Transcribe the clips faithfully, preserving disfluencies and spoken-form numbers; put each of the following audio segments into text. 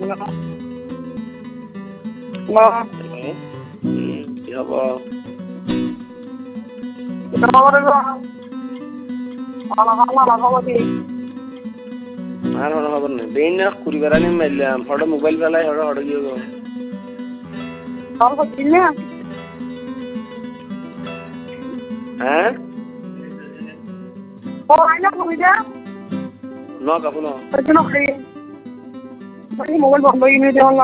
কি হব আর হলো খবর নেই বেইন না কুড়ি বেড়া নিয়ে মারলাম ফটো মোবাইল বেলায় হড় হড় গিয়ে গো কল করছিস না হ্যাঁ ও আইনা কবিতা ন কাপু ন কেন খাই মানে মোবাইল বন্ধ হয়ে গিয়ে দেওয়া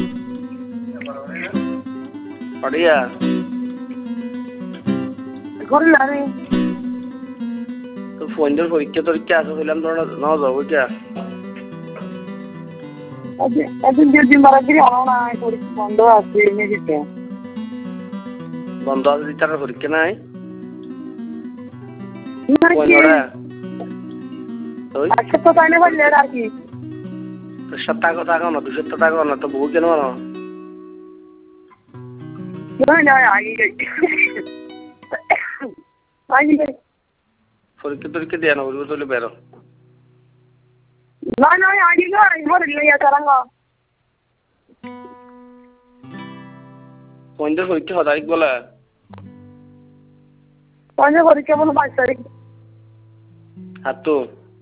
পড়িয়া ঘরে লাগে তো ফোন দিয়ে পরীক্ষা টরীক্ষা আছে বললাম তোর ন যাবো কে একদিন দুদিন বারা দিই আনো না পরীক্ষা বন্ধ আছে এমনিতে বন্ধ আছে তার পরীক্ষা নাই না কি ওই আচ্ছা তো তাই না বললে আর কি সাত টাকা টাকা না দুশো টাকা না তো বহু কেন না না না আগে গেই আগে গেই পরীক্ষা টরীক্ষা দিয়ে না বলবো তাহলে বেরো না না আগে গেই মোর লিয়া তারাঙ্গা ফোন দিয়ে পরীক্ষা হয় তারিখ বলে পঞ্চে পরীক্ষা বলো বাইশ তারিখ আর তো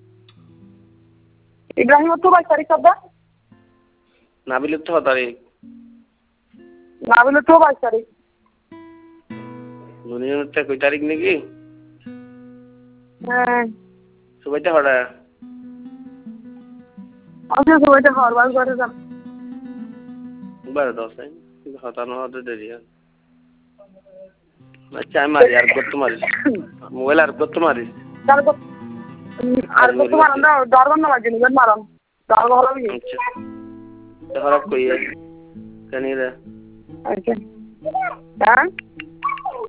ইব্রাহিম তো বাইশ তারিখ কবে নাবিলের তো হয় তারিখ নাবিলের তো বাইশ তারিখ দুনিয়াতে কই তারিখ নাকি হ্যাঁ সবাইতে হড়া আজকে সবাইতে হরবার করে যান বারো দশ হতানো হতে দেরি আচ্ছা আমি মারি আর করতে মারিস মোবাইল আর করতে মারিস আর করতে মারান দাও দরবার না লাগে নিজের মারান দরবার হলো কি খারাপ কই কেন রে আচ্ছা হ্যাঁ